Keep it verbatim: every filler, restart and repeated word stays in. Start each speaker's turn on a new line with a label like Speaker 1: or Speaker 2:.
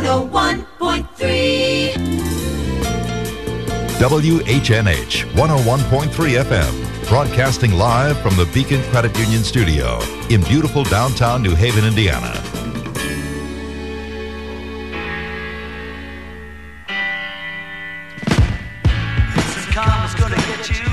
Speaker 1: oh one point three.
Speaker 2: W H N H one oh one point three F M, broadcasting live from the Beacon Credit Union studio in beautiful downtown New Haven, Indiana.
Speaker 3: This is karma's gonna get you.